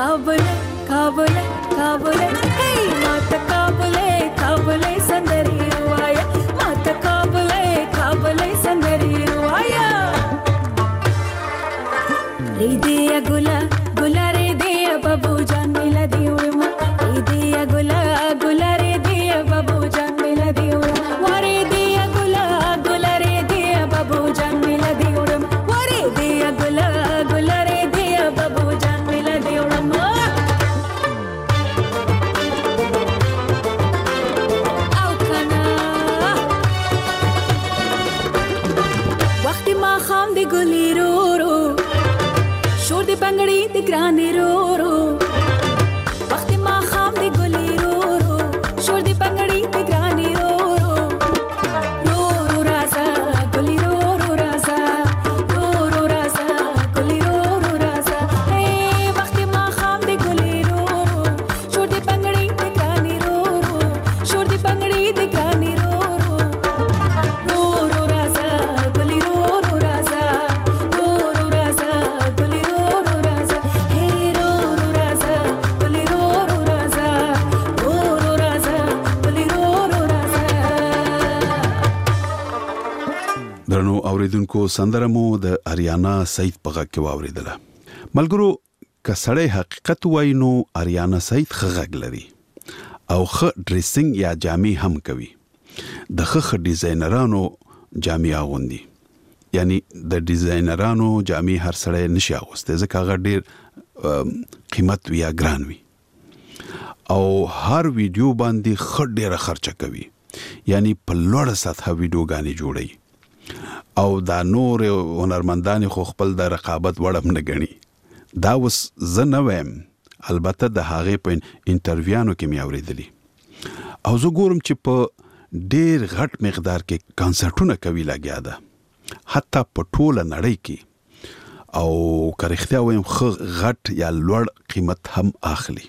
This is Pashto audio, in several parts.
काबुल काबुल काबुल हे मात काबुल काबुल संदरी रुवाया मात काबुल काबुल संदरी रुवाया रे दिया गुला गुला रे दिया बाबू जान मिला दियो रे दिया गुला गुला रे दिया बाबू जान मिला दियो वारे दिया गुला गुला रे दिया बाबू जान मिला दियो वारे दिया गुला गुला रे दिया बाबू जान मिला दियो आओ खाना वक्त मा खाम दे गुली रो रो शोर दे पंगड़ी दे ग्राने रो रो वक्त मा खाम दे गुली रो रो शोर दे पंगड़ी दे ग्राने रो रो रो रो राजा गुली रो रो राजा रो रो राजा गुली रो रो राजा हे वक्त मा खाम दे गुली रो रो शोर दे पंगड़ी दे ग्राने रो रो शोर दे पंगड़ी दे ग्राने रो रो रो रो राजा गुली रो रो राजा रो रो राजा गुली रो रो राजा हे रो रो राजा गुली रो रो राजा रो रो राजा गुली रो रो राजा درنو اوریدونکو سندره مو د اریانا سعید په غږ کې واوریدله. ملګرو که سړی حقیقت وایي نو اریانا سعید ښه غږ لري او ښه ډریسینګ یا جامې هم کوي. د ښه ډیزاینرانو جامې اغوندي، یعنی د ډیزاینرانو جامې هر سړی نشي اغوستی ځکه هغه ډیر قیمت وي یا ګران وي او هر ویډیو باندې ښه ډیره خرچه کوي، یعنی په لوړه سطحه ویډیوګانې جوړوي او دا نور هنرمندان خو خپل د رقابت وړم نه ګڼي. دا اوس زه نه وایم، البته د هغې په انټرویانو کې مې اورېدلي او زه ګورم چې په ډیر غټ مقدار کې کانسرټونه کوي لګیا ده، حتی په ټوله نړۍ کې، او که رښتیا وایم ښه غټ یا لوړ قیمت هم اخلي.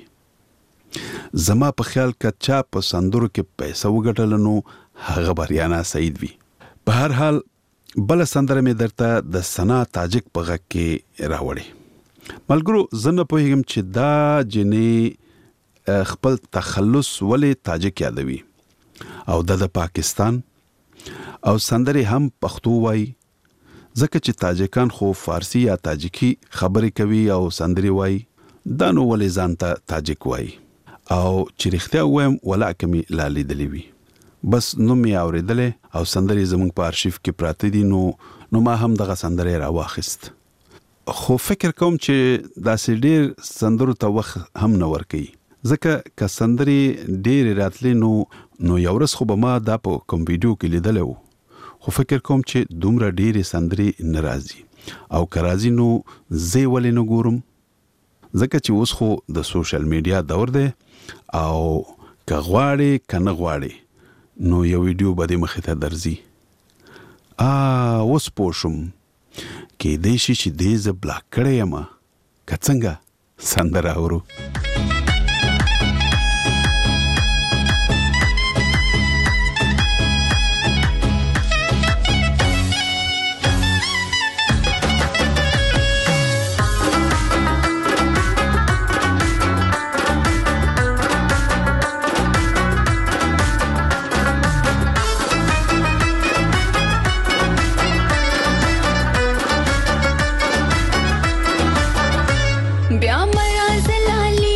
زما په خیال که چا په سندرو کې پیسه وګټله نو هغه اریانا سعید وي. په هر حال بله سندره مې درته د ثنا تاجک په غږ کې راوړې. ملګرو زه نه پوهېږم چې دا جنې خپل تخلص ولې تاجک یادوي او د پاکستان او سندرې هم پښتو وایي، ځکه چې تاجکان خو فارسی یا تاجکی خبرې کوي او سندرې وایي، دا نو ولې ځان ته تاجک وایي. او چې رښتیا ووایم ولاکه مې لا لیدلې وي، بس نوم یې اورېدلی او سندرې زموږ په آرشیف کې پراته دي، نو ما هم دغه سندرې راواخیست. خو فکر کوم چې داسې ډېر سندرو ته وخت هم نه ورکوي، ځکه که سندرې ډېرې راتلې نو یو ورځ خو به ما دا په کوم ویډیو کې لیدلی و، خو فکر کوم چې دومره ډېرې سندرې نه راځي، او که راځي نو زه یې ولې نه ګورم، ځکه چې اوس خو د سوشل میډیا دور دی او که غواړې که نه غواړې نو یو ویډیو به دې مخې ته درځي. اوس پوه شوم کیدای شي چې دې زه بلاک کړی یم، که څنګه سندره اورو. ब्या मरा जलाली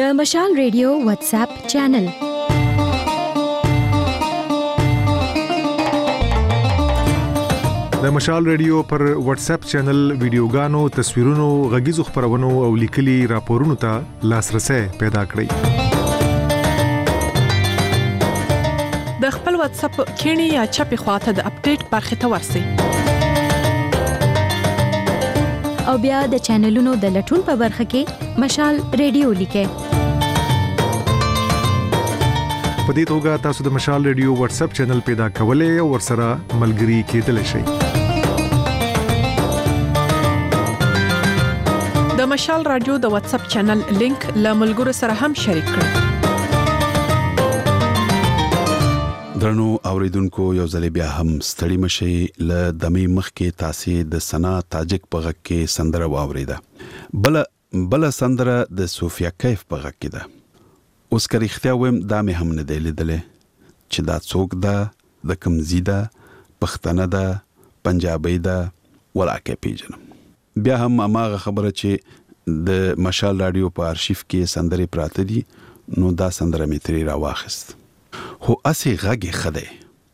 د مشال ریډیو واتس اپ چینل. د مشال ریډیو پر واتس اپ چینل ویډیوګانو، تصویرونو، غږیزو خبرونو او لیکلي راپورونو ته لاسرسي پیدا کړئ. د خپل واتس اپ کینی یا چپی خواته د اپډیټ برخه ته ورسی او بیا د چینلونو د لټون په برخه کې مشال ریډیو لیکه. په دې توګه تاسو د مشال ریډیو واتس اپ چینل پیدا کولای او ورسره ملګري کېدلی شئ. د مشال رادیو د واتس اپ چینل لینک له ملګرو سره هم شریک کړئ. درنو اوریدونکو، یو ځل بیا هم ستړي مشي. له دمي مخ کې تاسو د سنا تاجک په غږ کې سندره واوریده. بل سندره د صوفیا کیف په غږ کې ده. اوس که رښتیا ویم دا مې هم نه دی لیدلې چې دا څوک ده، د کوم ځای ده، پښتنه ده، پنجابي ده، ولاکه پیژنم. بیا هم اماغه خبره چې د مشال رادیو په ارشیف کې سندرې پراته دي، نو دا سندره مې ترې راواخیست. خو اسی غږی خده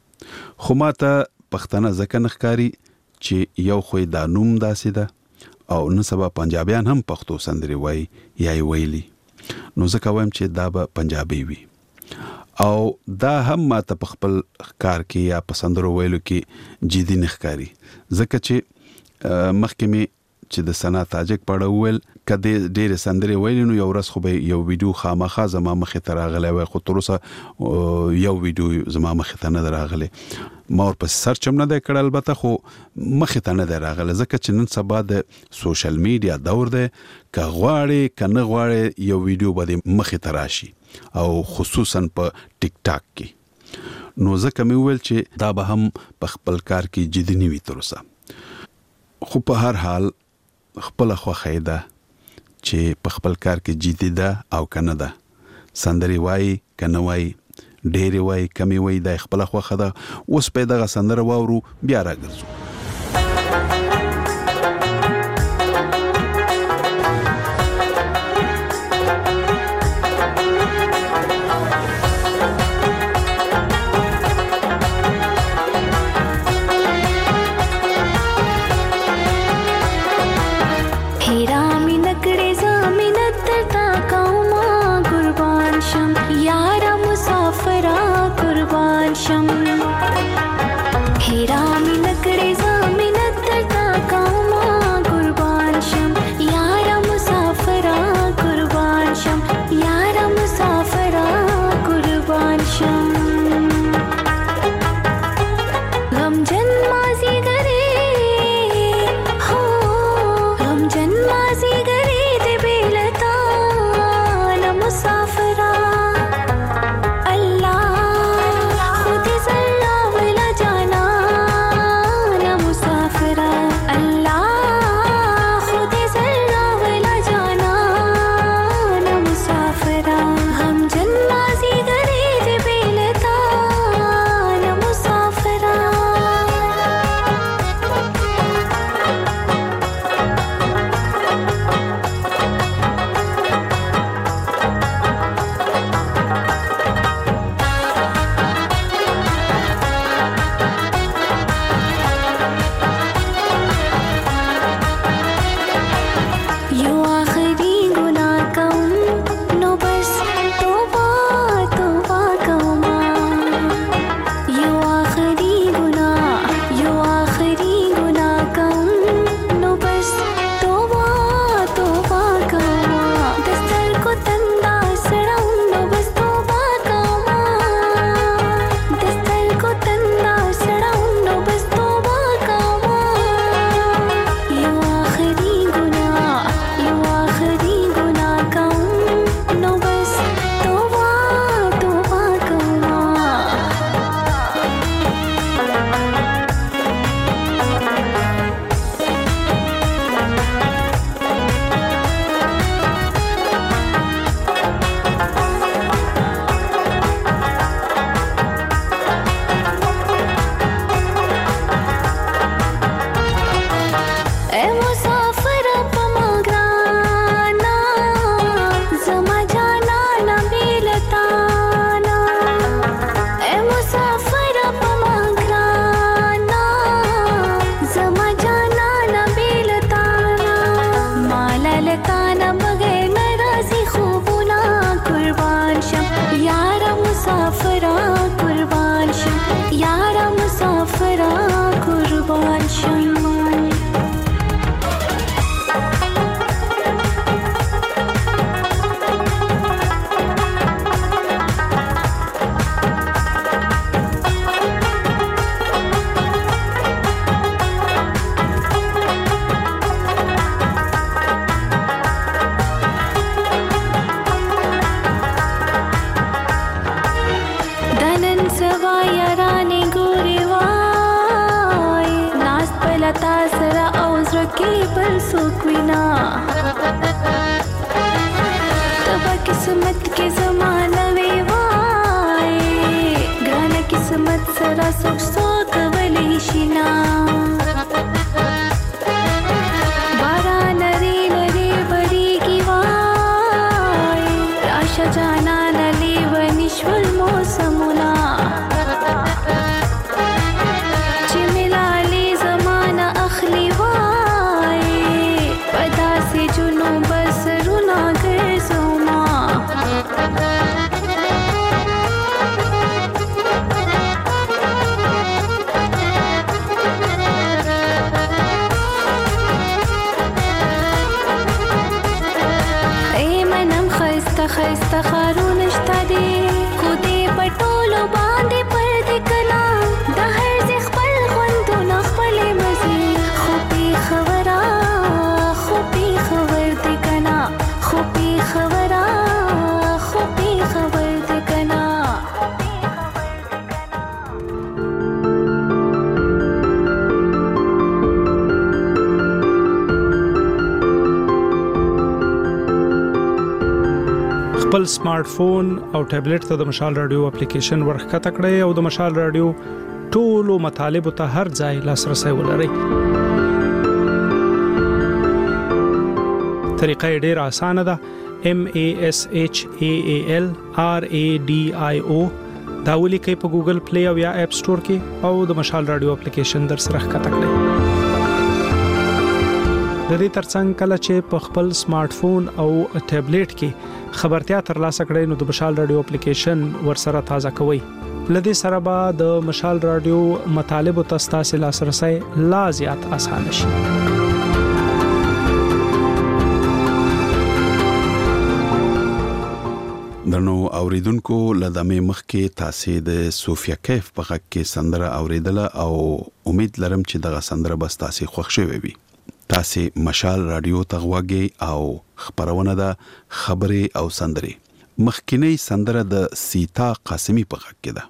خو ماته پښتنه ځکه نخکاری چې یو خوې دا نوم داسې ده او نو سبا پنجابیان هم پښتو سندري وای یا ویلي، نو ځکه وایم چې دا به پنجابي وي. او دا هم ماته په خپل کار کې یا پسندرو ویلو کې جدي نخکاری، ځکه چې مخکې می چې د سنا تاجک پړه ویل کده ډېر سندري ویل، نو یو ورځ خو به یو ویډیو خامخا زما مخې ته راغلی وای، خو تر اوسه یو ویډیو زما مخې ته نه راغلی. ما ور په سرچ هم نه دی کړی، البته خو مخې ته نه دی راغلی، ځکه چې نن سبا د سوشل میډیا دور دی. که غواړې که نه غواړې یو ویډیو به مخې ته راشي، او خصوصا په ټیک ټاک کې. نو ځکه مې ویل چې دا به هم په خپل کار کې جدي نه وي تر اوسه. خو په هر حال خپل خوښه ده چې په خپل کار کې جدي ده او کنه ده. سندري وای کنه وای، ډېری وای کمی وای، د خپل خوښه ده. اوس په دغه سندره واورو، بیا راګرځو. हेरा में लकड़े تا سره او زړه کې بل څوک وینا تبا قسمت کې زمانه وی وای ګرانه قسمت سره څوک څوک ولی شینا باران لري لري بریږي وای راشه جانا نلی ونشول موسمونه خسته خارون شته دي خو دې پټولو باندې پردې کنا د هر ځای خپل خوندونه خپلې مزي خو پې خبر دې کنا خو پې خبر دې کنا خپل سمارټ فون او ټابلیټ ته د مشال رادیو اپلیکیشن ورخته کړئ او د مشال رادیو ټولو مطالب ته هر ځای لاسرسي ولرئ. طریقه ډېره اسانه ده. MASHALRADIO دا ولیکئ په ګوګل پلی او یا اپ سٹور کې او د مشال رادیو اپلیکیشن در سره ښکته کړئ. د دې ترڅنګ کله چې په خپل سمارټ فون او ټابلیټ کې خبرتیا ترلاسه کړئ نو د مشال رادیو اپلیکیشن ورسره تازه کوئ. لدې سره به د مشال رادیو مطالب او تاسو لاسرسي لا زیات آسان شي. درنو اوریدونکو لدمه مخ کې تاسو د صوفیا کیف په غږ کې سندره اوریدله او امید لرم چې دغه سندره به تاسو خوښ شوي وي. تاسو مشال رادیو ته غوږی او خبرونه ده خبري او سندري. مخکینی سندره د سیتا قاسمی په غږ کې ده.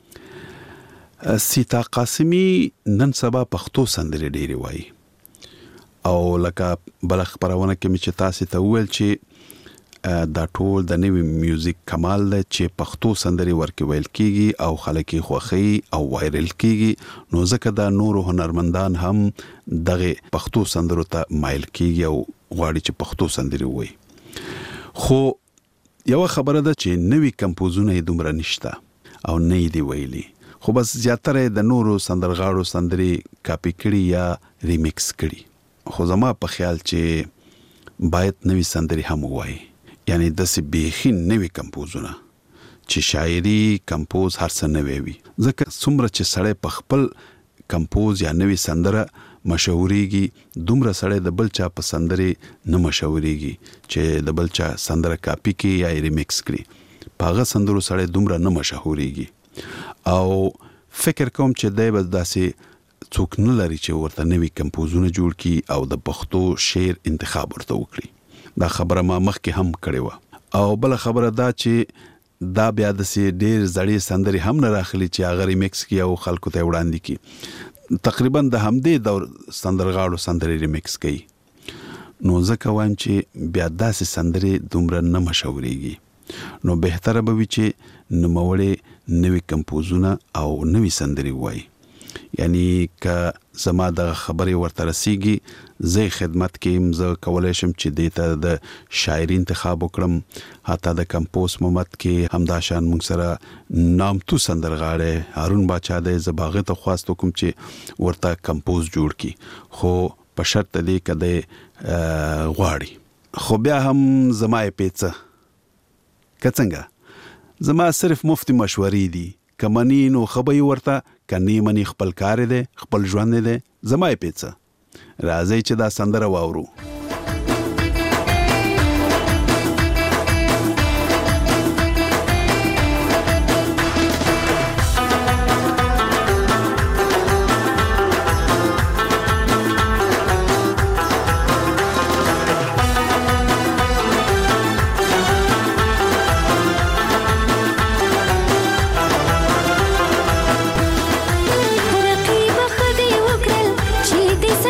سیتا قاسمی نن سبا پښتو سندري ډېری وایي او لکه بل خبرونه کې چې تاسو ته ویل چې دا ټول د نوی میوزیک کمال ده چې پښتو سندري ورکې ویل کیږي او خلک یې خوښي او وایرل کیږي. نو ځکه دا نور هنرمندان هم دغه پښتو سندرو ته مایل کیږي او غواړي چې پښتو سندري وایي. خو یو خبره ده چې نوی کمپوزونه یې دومره نشته او نه دی ویلي، خو بس زیاتره د نورو سندرغاړو سندري کاپی کړي یا ریمیکس کړي. خو زما په خیال چې باید نوی سندري هم وایي، یعنی د څه بیخي نوی کمپوزونه چې شاعري کمپوز هر څه نوی وي. ځکه څومره چې سړی په خپل کمپوز یا نوی سندره مشهوريږي دومره سړی د بل چا په سندري نه مشهوريږي چې د بل چا سندره کاپی کوي یا ریمیکس کړي. پاغه سندرو سړی دومره نه مشهوريږي او فکر کوم چې دای به داسې څوک نه لري چې ورته نوی کمپوزونه جوړ کړي او د پښتو شعر انتخاب ورته وکړي. دا خبره ما مخکې هم کړې و او بل خبره دا چې دا بیا د سي ډېر زړې سندري هم نه راخلي چې هغه ریمیکس کی او خلکو ته وړاندې کی. تقریبا د همدې دور سندرغاړو سندري ریمیکس کوي. نو ځکه وایم چې بیا داسې سندري دومره نه مشهوريږي. نو بهتره به وي چې نوموړي نوې کمپوزونه او نوې سندري وایي. یعنی که زما د خبرې ورته رسیږي زه خدمت کې زه کولای شم چې دیتا د شاعري انتخاب وکړم. حتی د کمپوز مومت کې همداشان موږ سره نامتو سندرغاړی هارون باچا د زباغه ته خواست کوم چې ورته کمپوز جوړ کی، خو په شرط دی کده غواړي. خو بیا هم زما پیڅه کڅنګه زما صرف مفتی مشورې دي، کمنی نو خبري ورته کني منی خپل کار دی خپل ژوند دی. زما پیڅه راځي چې دا سندره واورو. رقیب خدي وکړل چې د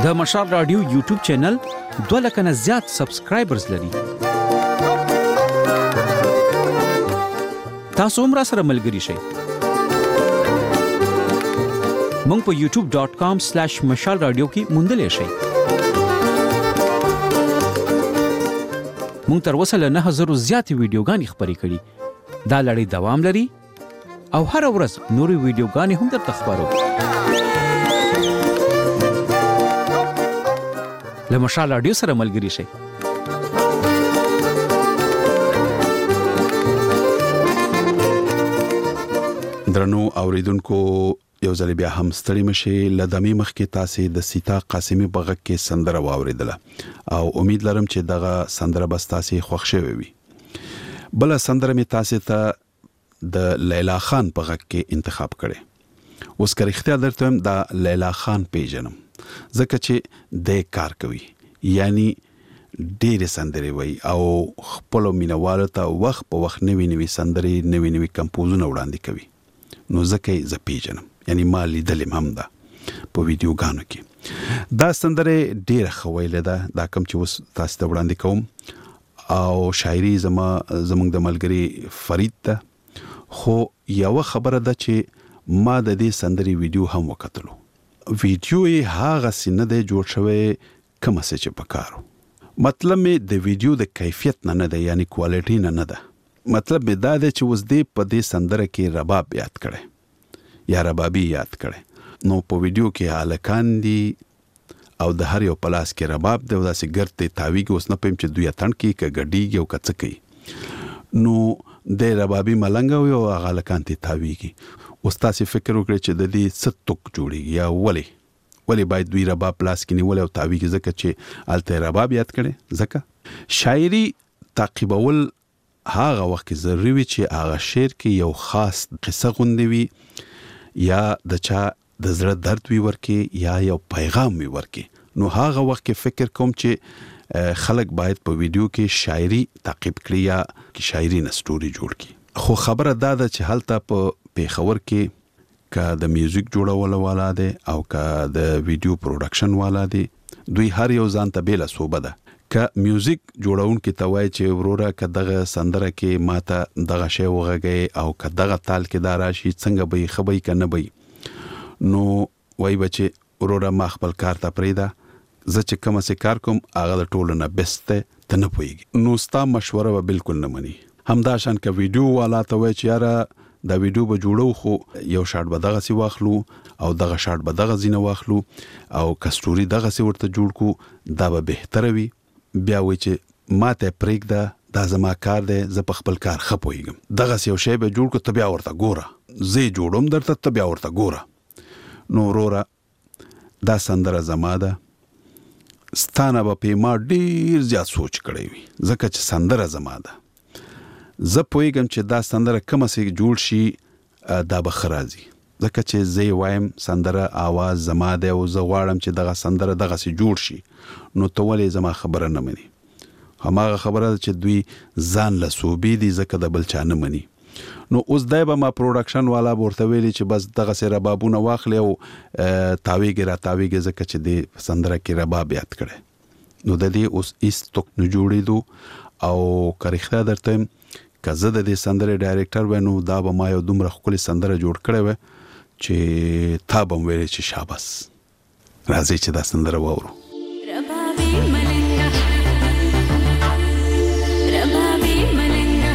د مشال رادیو یوټیوب چینل 2 لک نه زیات سبسکرایبرز لري. تاسو هم را سره ملګري شئ. مونږ په youtube.com/مشال رادیو کې موندلې شئ. مونږ تر اوسه له 9000 زیاتې ویډیوګانې خپرې کړي. دا لړۍ دوام لري او هر ورځ نورې ویډیوګانې هم درته خبرو. له مشال رادیو سره ملګري شئ. درنو اوریدونکو یو ځل بیا هم ستړي مشي. لدمي مخکې تاسو د سیتا قاسمی بغک کې سندره واوریدله او امید لرم چې دغه سندره بس تاسو خوښ شوي وي. بل سندره می تاسو ته د لیلا خان بغک کې انتخاب کړي. اوس که اختیار درته د لیلا خان پیژنم ځکه چې د کار کوي، یعنی ډېر سندري وي او خپل مینوالو ته وخت په وخت نوي سندري نوي کمپوزونه وړاندې کوي. نو ځکه زه پیژنم، یعنی ما لیدلم هم ده په ویډیوګانو کې. دا سندره ډېر خویله ده، دا کوم چې اوس تاسو ته وړاندې کوم او شاعري زمونږ د ملګری فرید ده. خو یو خبره ده چې ما د دې سندري ویډیو هم وکتلو. ویډیو یې هغه سینه ده جوړ شوی کوم څه چې پکارو. مطلب مې د ویډیو د کیفیت نه ده، یعنی کوالټي نه ده. مطلب مې دا ده چې اوس دې په دې سندره کې رباب یاد کړي یا ربابي یاد کړي. نو په ویډیو کې هلکان دي او د هر یو پلاس کې رباب دی او داسې ګرته تاویږي. اوس نه پېم چې دوی اتن کې کګډیږي او کڅ کوي. نو د ربابي ملنګ او هلکان ته تاویږي. اوس تاسو فکر وکړئ چې د دې ستوک جوړیږي یا ولی باید دوی رباب پلاس کې نیول او تاویږي ځکه چې الته رباب یاد کړي. ځکه شاعري تعقیبول هغه وخت ضروري وي چې هغه شعر کې یو خاص قصه غوندي وي یا د چا د زړه درد وي ورکي یا یو پیغام وي ورکي. نو هغه وخت کې فکر کوم چې خلک باید په ویډیو کې شاعري تعقیب کړي یا شاعري نستوري جوړ کړي. خو خبره دا ده چې هلته په پیښور کې کا د میوزیک جوړول والا دي او کا د ویډیو پروډکشن والا دي. دوی هر یو ځان ته بیل صوبه ده. که میوزیک جوړون کې توای چې وروره که دغه سندره کې ماته دغه شی وغږی او که دغه تال کې دا راشي څنګه به خبري کنه به نو وای بچي وروره ما خپل کار ته پریدا زه چې کوم څه کار کوم هغه د ټولو نه بیسټ ته نه پويږي. نو ستا مشوره به بالکل نه مني. همدا شان که ویډیو والا ته وای چې یاره دا ویډیو به جوړو خو یو شارټ به دغه سی واخلو او دغه شارټ به دغه زینه واخلو او کستوري دغه سی ورته جوړ کو دا به بهتره وي. بیا وای چې ماته پریږده دا زما کار دی، زه په خپل کار خپويږم. دغه یو شی به جوړ کو ته بیا ورته ګوره، زه جوړوم درته ته بیا ورته ګوره. نو وروره دا سندره زما ده، ستانه به په ما ډیر زیات سوچ کړی وي ځکه چې سندره زما ده. زه پوهیږم چې دا سندره کومه سي جوړ شي دا به خرازي ځکه چې زه وایم سندره आवाज زما ده او زه غواړم چې دغه سندره دغه سي جوړ شي. نو ته ولې زما خبره نه مني؟ هماغه خبره چې دوی ځان له صوبې دي ځکه د بل چا نه مني. نو اوس دای به ما پروډکشن والا ورته ویلي چې بس دغه سي ربابونه واخلې او تاویږي ځکه چې د سندره کې رباب یاد کړي. نو د دې اوس ایست توک نه جوړېدو او کریخته درته کزه د دې سندره ډایریکټر ونه دا به ما یو دومره خپل سندره جوړ کړې و چې تا به ویل چې شاباس راځي چې دا سندره وورو. ربابي ملنګا ربابي ملنګا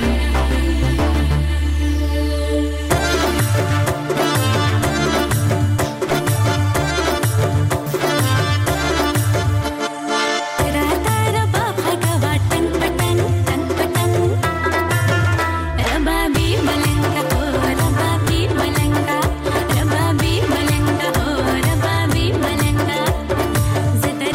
زه د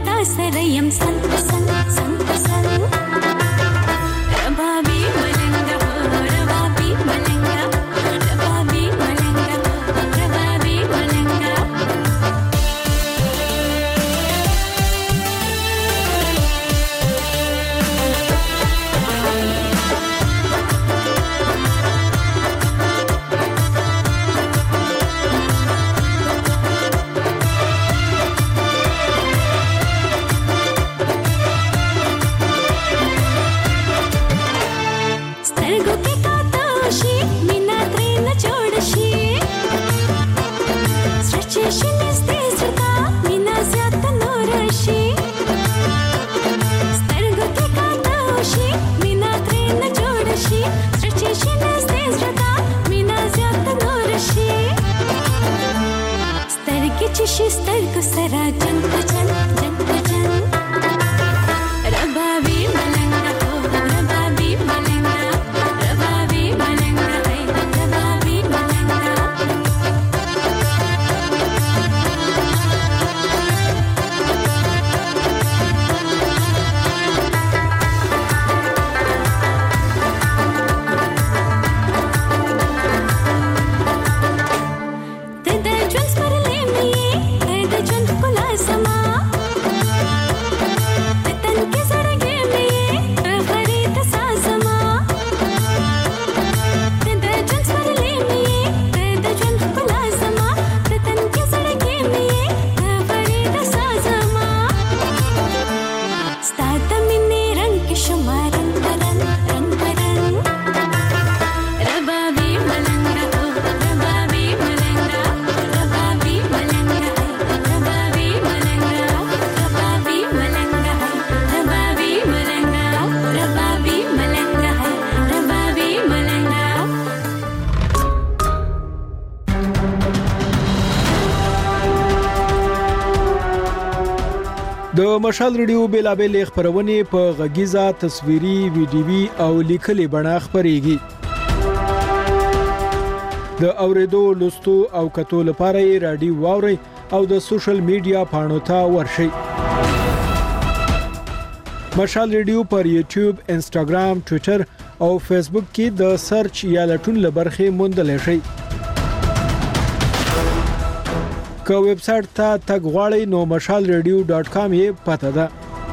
تا سره يم سن سن سن سن ربابي ملنګ ربابي ملنګ ربابي ملنګ ربابي ملنګ د مشال ریډیو بیلابل خبرونه په غږیزه تصویري ویډیوي او لیکلي بڼه خبريږي د اوریدو لوستو او کتو لپاره رادیو واوري او د سوشل میډیا پاڼو ته ورشي مشال ریډیو پر یوټیوب انستګرام ټوئیټر او فیسبوک کې د سرچ یا لټون لبرخه موندل شي که ویب سټ ته تګ غواړئ نو mashalradio.com یې پته ده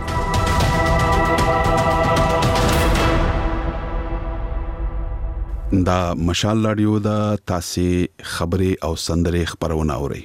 دا مشال رادیو دا تاسو خبري او سندري خبرونه اوري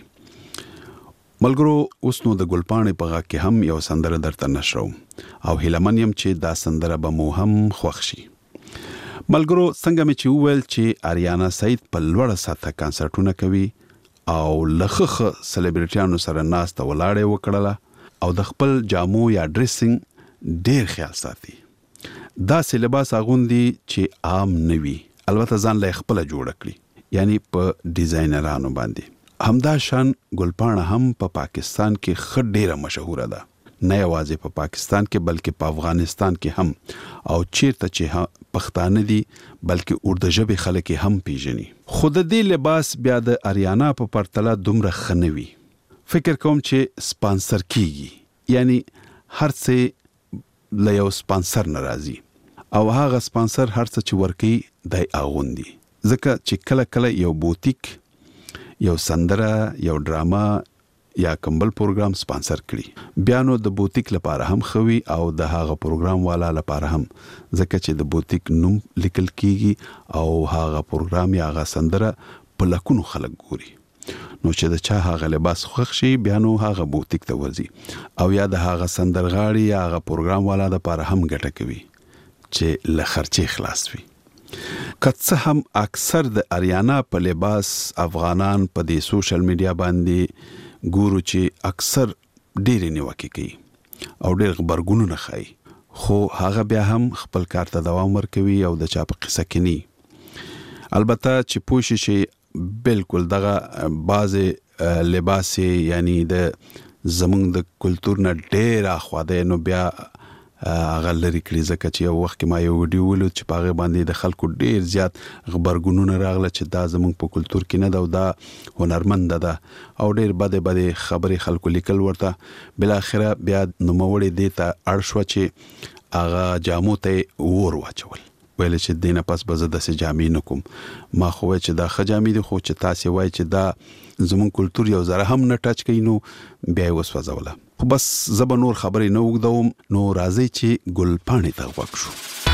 ملګرو اوس نو د ګلپانې په غا کې هم یو سندره درته نشرو او هیلمنیم چې دا سندره به مو هم خوښ شي ملګرو څنګه مې چې وویل چې آریانا سعید په لوړه سطحه کنسرټونه کوي او لخخ سلیبریټیانو سره ناسته ولاړې وکړله او د خپل جامو یا ډریسینګ ډیر خیال ساتي دا لباس اغوندي چې عام نوي البته ځان له خپل جوړ کړی یعنی په ډیزاینرانو باندې همدا شان ګلپانه هم په پاکستان کې خډ ډیره مشهوره ده نه یوازې په پاکستان کې بلکې په افغانستان کې هم او چیرته چې پښتانه دي بلکې اردو ژبه خلک هم پیژني خود دې لباس بیا د آریانا په پرتله دومره خنوي فکر کوم چې سپانسر کیږي یعنی هر څه له یو سپانسر ناراضي او هغه سپانسر هر څه چې ورکی دای اغوندي ځکه چې کله کله یو بوتیک یو سندره یو ډراما یا کمبل پروګرام سپانسر کړي بیا نو د بوتیک لپاره هم خوي او د هغه پروګرام والا لپاره هم ځکه چې د بوتیک نوم لیکل کیږي او هغه پروګرام یا هغه سندره په لکونو خلک ګوري نو چې د چا هغه لباس خوښ شي بیا نو هغه بوتیک ته ورځي او یا د هغه سندرغاړي یا هغه پروګرام والا لپاره هم ګټه کوي چې له خرچې خلاص وي کڅ هم اکثر د آریانا په لباس افغانان په دې سوشل میډیا باندې ګورو چې اکثر ډېر نیوکه کوي او ډېر خبرګونونه نه خای خو هغه بیا هم خپل کار ته دوام ورکوي او د چا په قصه کې ني البته چې پوښي چې بالکل دغه باز لباس یعنی د زمونږ د کلچر نه ډېر اخواده نو بیا هغه لري کړی ځکه چې یو وخت کې ما یو ویډیو ولود چې پاغه باندې د خلکو ډیر زیات خبرګونونه راغله چې دا زموږ په کلچر کې نه دا او دا هنرمند ده او ډیر بده خبرې خلکو لیکل ورته بل اخره بیا نوموړي دې ته اړ شو چې هغه جامو ته ور واچول ویل چې دینه پس به زه د سجامې نکوم ما خو چې دا خجامې دي خو چې تاسو وای چې دا زمون کلچر یو زره هم نه ټچ کینو بیا وسوځوله خو بس زب نور خبرې نه وګدوم نو راځي چې ګل پاڼې ته وښو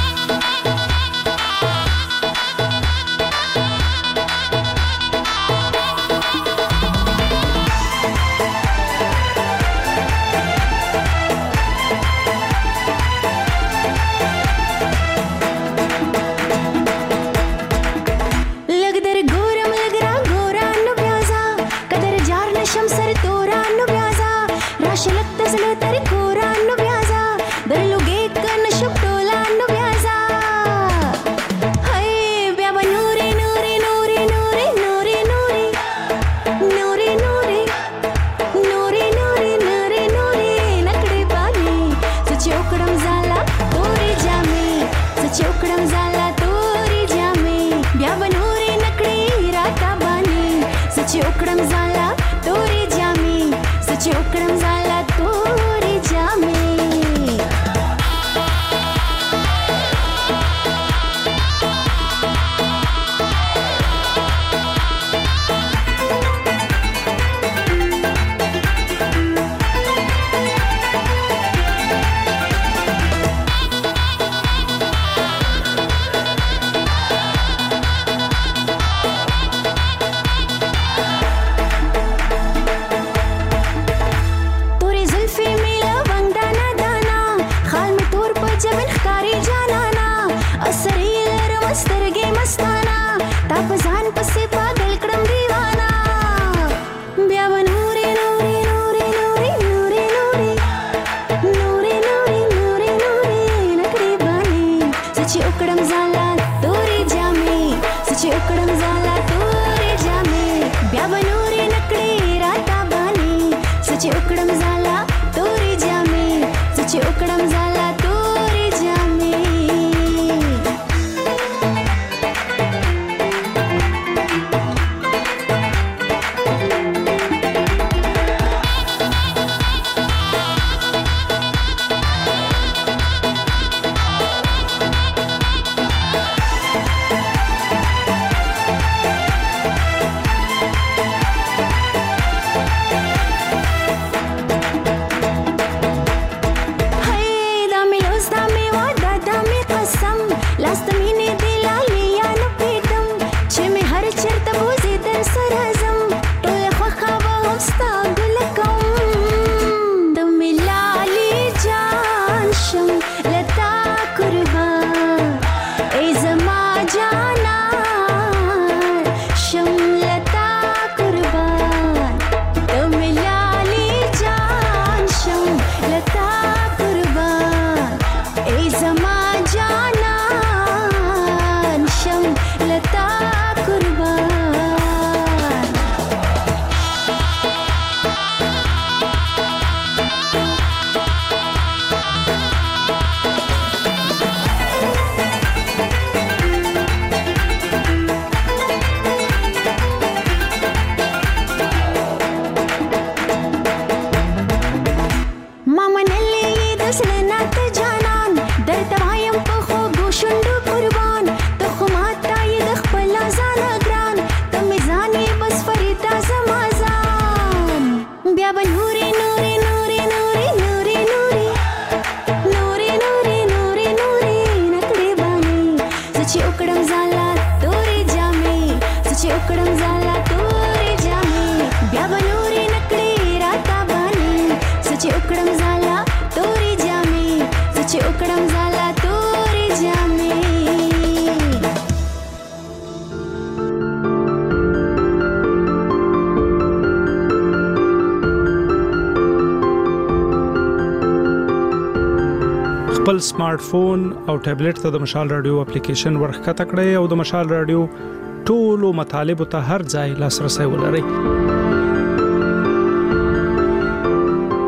خپل سمارټ فون او ټابلیټ ته د مشال رادیو اپلیکیشن ورخکته کړئ او د مشال رادیو ټولو مطالبه ته هر ځای لاسرسي ولرئ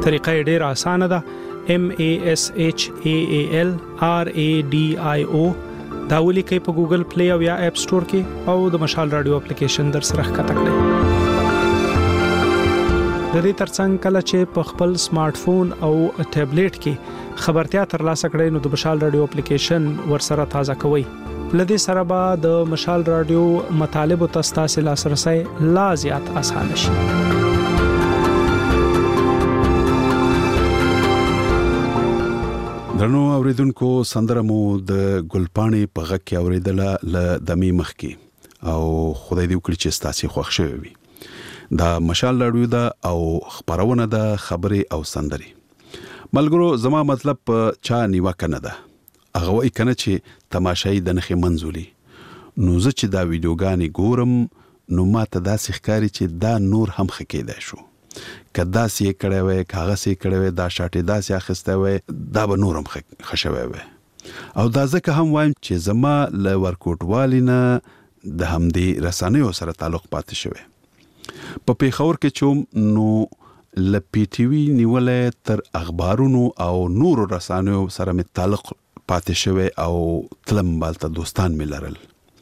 طریقه ډیره اسانه ده MASHAALRADIO دا ولیکئ په ګوګل پلی او یا اپ سٹور کې او د مشال رادیو اپلیکیشن در سره ښکته کړئ. د دې ترڅنګ کله چې په خپل سمارټ فون او ټابلیټ کې خبرتیا ترلاسه کړئ نو د مشال رادیو اپلیکیشن ورسره تازه کوئ. لدې سره به د مشال رادیو مطالب او تاسو لاسرسي لا زیات آسان شي. درنو اوریدونکو سندره مو د ګلپاڼې په غږ کې اوریدله ل دمي مخ کې او خدای دې وکړي چې تاسو خوښ شوي وي. دا مشال رادیو دا او خبرونه دا خبري او سندري ملګرو زما مطلب چا نیوا کنه ده هغه وای کنه چې تماشای د نخې منزولي نو زه چې دا ویډیوګانې ګورم نو ماته دا ښکاری چې دا نور هم خکېدای شو کدا سي کړه وې کاغذ سي کړه وې دا شاټه دا سي اخسته وې دا به نورم خښوي وې او دا ځکه هم وایم چې زما ل ورکوټ والینا د همدې رسنیو سره تعلق پاتې شوی په پیښور کې چوم نو ل پی ټي وی نیولې تر اخبارونو او نور رسنیو سره می تعلق پاتې شوی او تلم بالته دوستان ملرل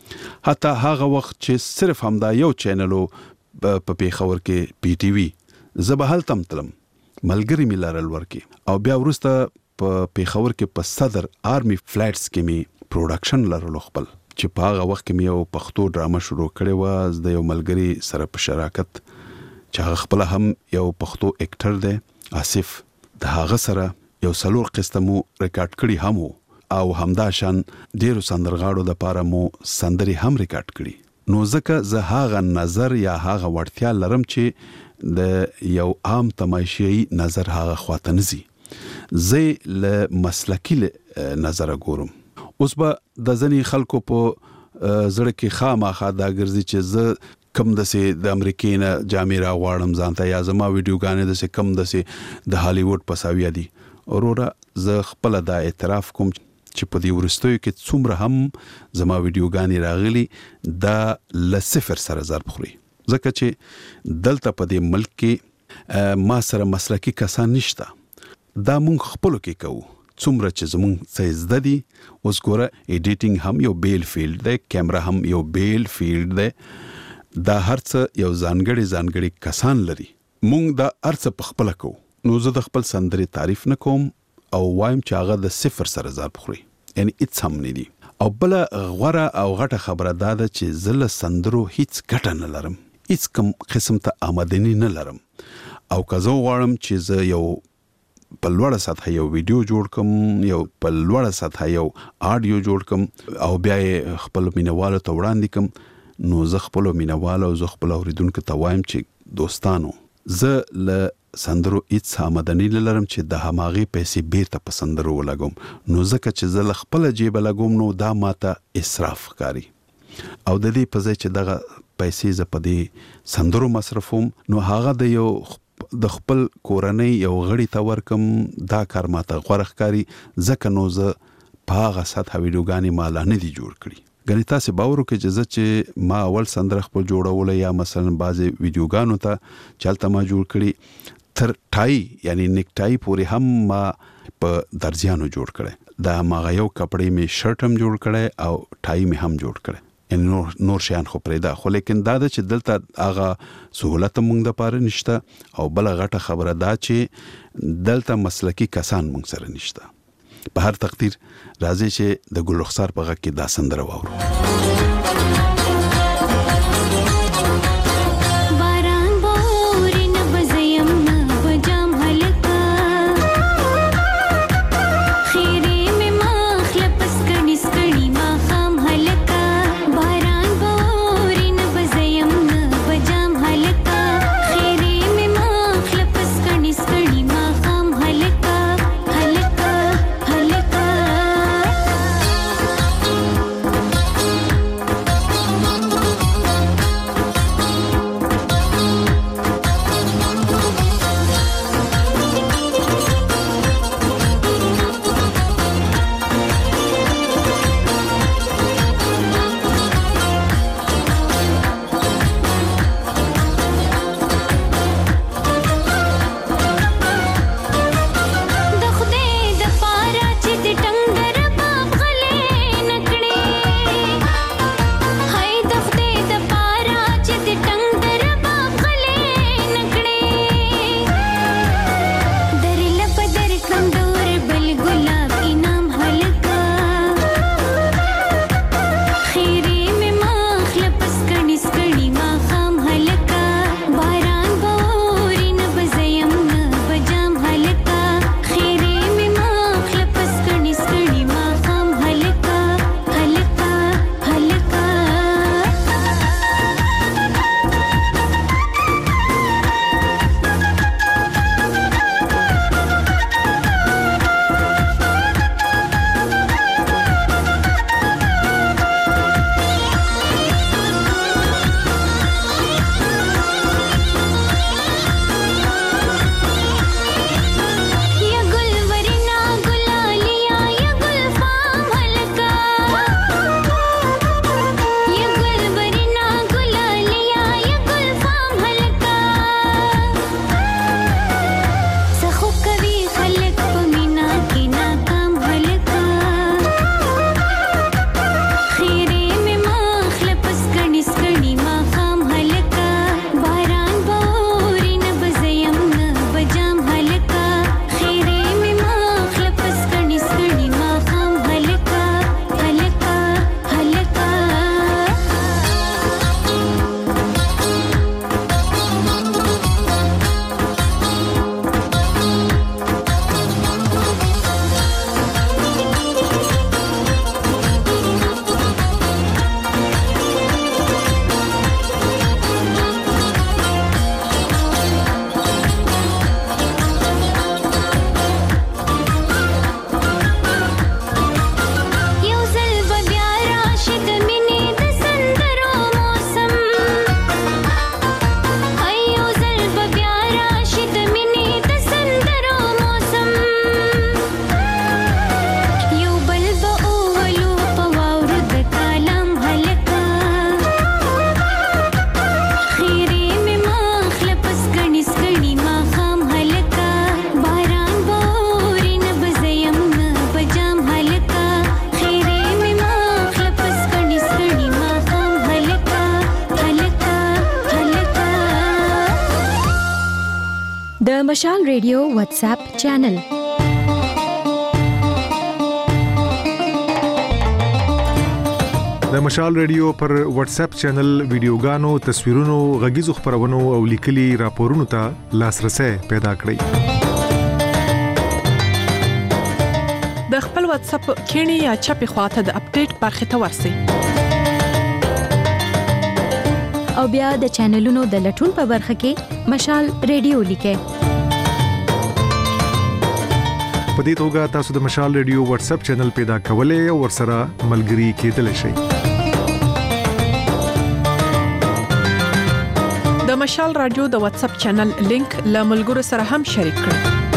حتی هغه وخت چې صرف همدا یو چینلو په پیښور کې پی ټي وی زبهل تم ملګری ملرل ورکی او بیا ورسته په پیښور کې په صدر آرمي فلایټس کې می پروډکشن لرلو خپل چې په هغه وخت کې یو پښتو ډرامه شروع کړې و د یو ملګری سره په شراکت چې هغه خپل هم یو پښتو اکټر دی آصف د هغه سره یو سلور قسطه مو ریکارډ کړی هم او همدا شان ډیرو سندرغاړو د پاره مو سندري هم ریکارډ کړی نو ځکه زه هغه نظر یا هغه وړتیا لرم چې د یو عام تماشایي نظر هغه خواتنزي زه له مسلکی نظر ګورم اوس به د ځنی خلکو په زړه کې خامخا دا ګرځي چې زه کم دسه د امریکای نه جامې را غواړم ځانته یا زما ویډیوګانې دسه کم دسه د هالیوډ پساویا دي اورورا زه خپل دا اعتراف کوم چې په دې ورستوي کې څومره هم زما ویډیوګانې راغلي دا ل صفر سره ضرب خوري ځکه چې دلته په دې ملک کې ما سره مسلکی کسان نشته دا مونږ خپل کې کوو څومره چې زمونږ څه زده دي اوس ګوره ایډیټینګ هم یو بیل فیلډ دی کیمرا هم یو بیل فیلډ دی دا هرڅه یو ځانګړي کسان لري مونږ دا هرڅه په خپل کوو نو زه د خپل سندري تعریف نکوم او وایم چې هغه د صفر سره ضرب خوري یعنی اټس هم نه دي او بل غوړه او غټه خبره ده چې زله سندرو هیڅ ګټه نه لرم هیڅ کوم قسم ته آمدنی نه لرم او کزو غواړم چې زه یو په لوړه سطح یو ویډیو جوړ کوم یو په لوړه سطح یو آډیو جوړ کوم او بیا خپل مینوالو ته وړاندې کوم نو زه خپل مینوالو او زه خپل اوریدونکو ته وایم چې دوستانو زه له سندرو هیڅ آمدنی لرم چې د هماغي پیسې بیرته په سندرو ولګوم نو ځکه چې زه خپل جیب لګوم نو دا ماته اسراف کاری او د دې په ځای چې دغه پیسې ز په دې سندرو مصرفوم نو هغه د یو د خپل کورنۍ یو غړي ته ورکم دا کار ماته غوړخ کاری ځکه نو زه په هغه سطح ویډیوګانې مال نه دي جوړ کړی غنی تاسو باور وکړئ چې ما اول سندره خپل جوړول یا مثلا بعضی ویډیوګانو ته چلته ما جوړ کړی تر ټای یعنی نیکټای پورې هم ما په درځانو جوړ کړی دا ما یو کپڑے می شرټ هم جوړ کړی او ټای می هم جوړ کړی نور شیان خو پرېدا خو لیکن دا چې دلته هغه سہولت مونږ د پاره نشته او بل غټه خبره دا چې دلته مسلکی کسان مونږ سره نشته په هر تقدیر راځي چې د ګل رخسار په غږ کې دا سندره واورو مشال ریډیو واتس اپ چینل. د مشال ریډیو پر واتس اپ چینل ویډیوګانو، تصویرونو، غږیزو خبرونو او لیکلي راپورونو ته لاسرسي پیدا کړئ. د خپل واتس اپ کینی یا چپی خواته د اپډیټ برخه ته ورسی او بیا د چینلونو د لټون په برخه کې مشال ریډیو لیکه. په دې توګه تاسو د مشال ریډیو واتس اپ چینل پیدا کولای او ورسره ملګري کېدلی شئ. د مشال رادیو د واتس اپ چینل لینک له ملګرو سره هم شریک کړئ.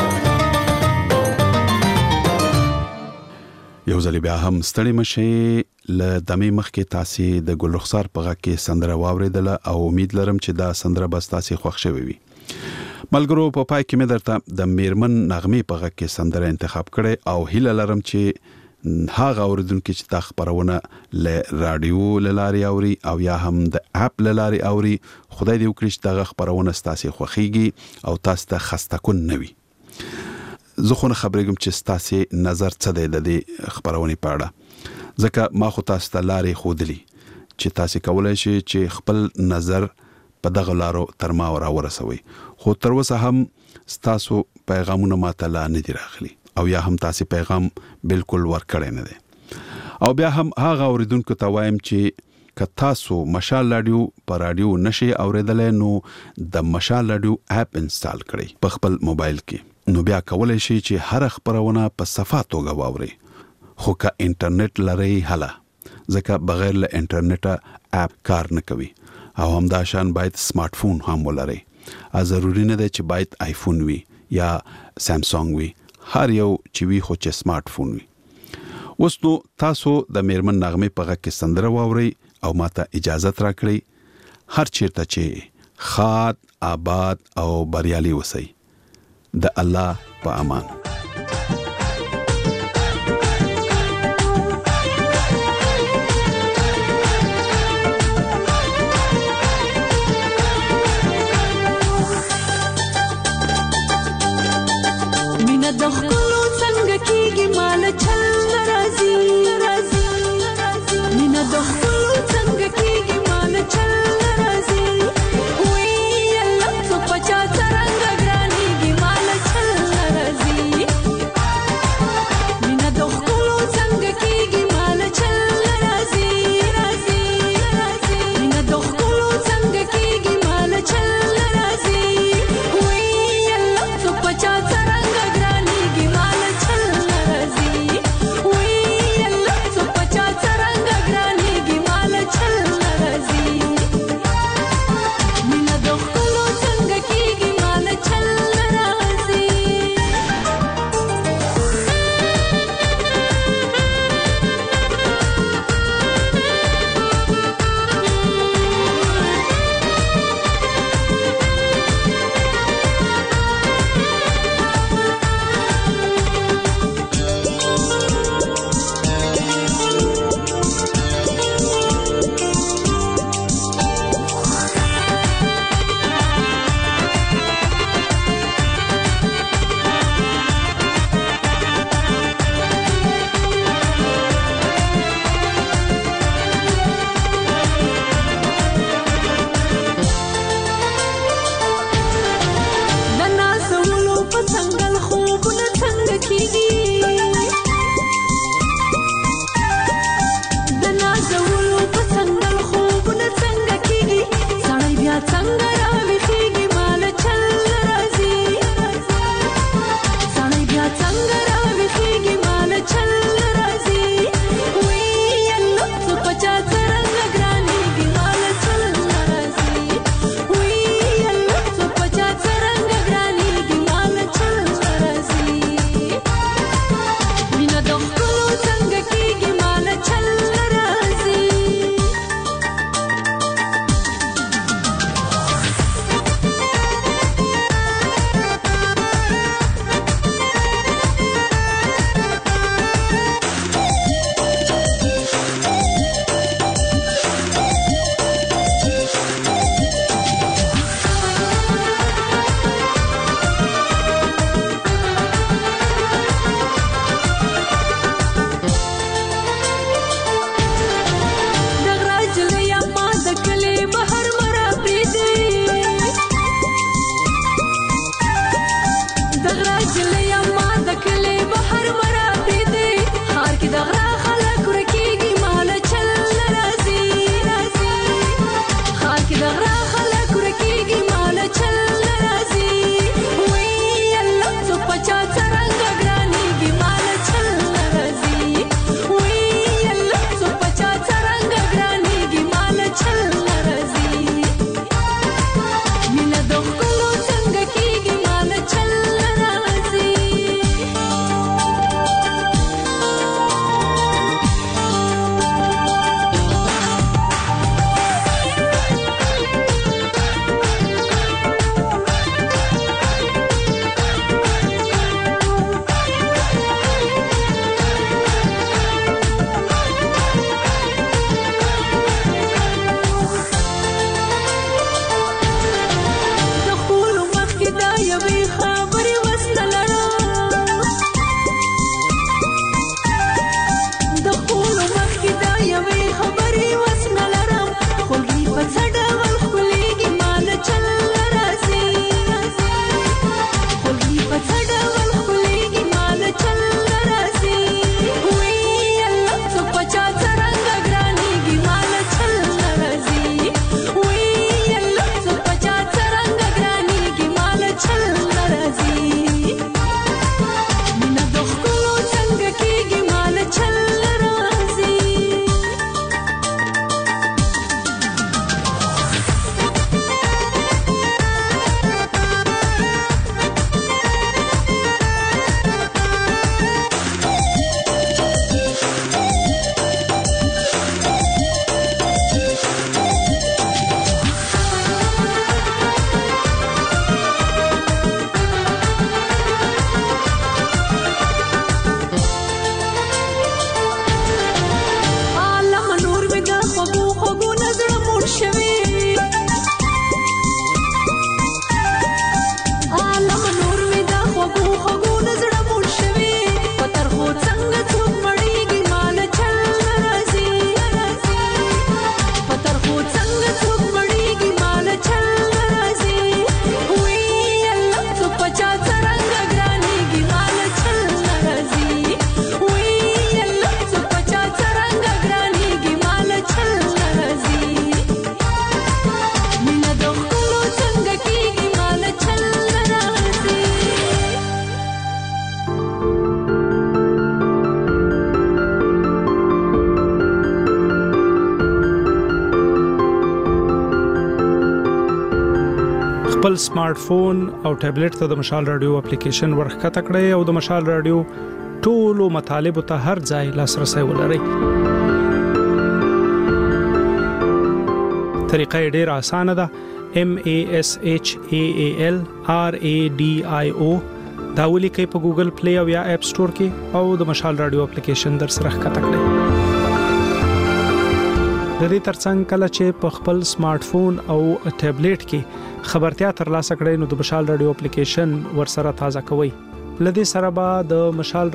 یو ځل بیا هم ستړي مشي ل دمه مخ کې تاسو د ګل رخسار په غږ کې سندره واوریدله او امید لرم چې دا سندره بس تاسو خوښ شوي وي. ملګرو په پای کې مې درته د میرمن نغمه په غږ کې سندره انتخاب کړي او هیله لرم چې هغه اوریدونکو چې تا خبرونه ل رادیو لاري اوري او یا هم د اپ لاري اوري، خدای دې وکړي چې دا خبرونه تاسو خوخيږي او تاسو ته خسته کون نوي. زه خو نه خبرېږم چې تاسو نظر څه دی د دې خبرونه په اړه، ځکه ما خو تاسو ته لاري خودلی چې تاسو کولای شئ چې خپل نظر په دغه لارو تر ما ورسوي. خو تر اوسه هم تاسو پیغامونه ماته لا نه دی راغلي او یا هم تاسو پیغام بالکل ورکړی نه دی. او بیا هم هغه اوریدونکو ته وایم چې که تاسو مشال رادیو په رادیو نشي اوریدلای نو د مشال رادیو اپ انسټال کړئ په خپل موبایل کې. نو بیا کولای شئ چې هر خبرونه په صفه توګه واورئ. خو که انټرنیټ لري هله، ځکه بغیر له انټرنیټه اپ کار نه کوي او هم دا شان باید سمارټ فون هم ولرئ. ضروري نه دی چې باید آیفون وي یا سامسونګ وي، هر یو چې وي خو چې سمارټ فون وي. اوس نو تاسو د میرمن نغمه په غږ کې سندره واورئ او ماته اجازه راکړئ. هر چیرته چې خاد آباد او بریالي وسی، د الله په امان. خپل سمارټ فون او ټابلیټ ته د مشال رادیو اپلیکیشن ورخکته کړئ او د مشال رادیو ټولو مطالبه ته هر ځای لاسرسي ولرئ. طریقه ډیره اسانه ده. MASHAALRADIO دا ولیکئ په ګوګل پلی او یا اپ سٹور کې او د مشال رادیو اپلیکیشن در سره ښکته کړئ. د دې ترڅنګ کله چې په خپل سمارټ فون او ټابلیټ کې خبرتیا ترلاسه کړئ نو د مشال رادیو اپلیکیشن ورسره تازه کوئ. لدې سره به د مشال